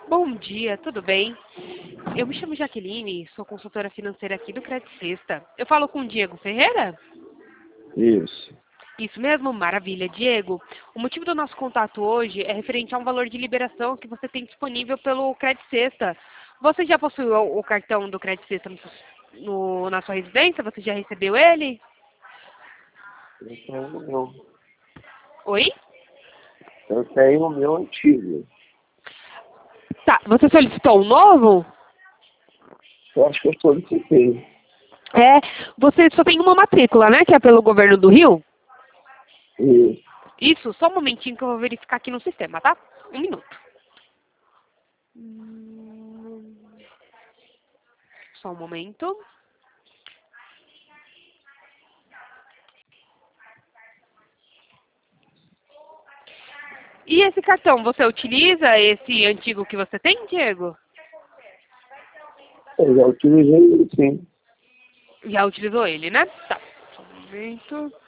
Bom dia, tudo bem? Eu me chamo Jaqueline, sou consultora financeira aqui do Credit Sexta. Eu falo com o Diego Ferreira? Isso. Isso mesmo? Maravilha. Diego, o motivo do nosso contato hoje é referente a um valor de liberação que você tem disponível pelo Credit Sexta. Você já possui o cartão do Credit Sexta na sua residência? Você já recebeu ele? Eu Oi? tenho o meu antigo. Tá, você solicitou um novo? Eu acho que eu solicitei. É, você só tem uma matrícula, né? Que é pelo governo do Rio? Isso. Isso, só um momentinho que eu vou verificar aqui no sistema, tá? Um minuto. Só um momento. E esse cartão, você utiliza esse antigo que você tem, Diego? Eu já utilizei ele, sim. Já utilizou ele, né? Tá. Só um momento.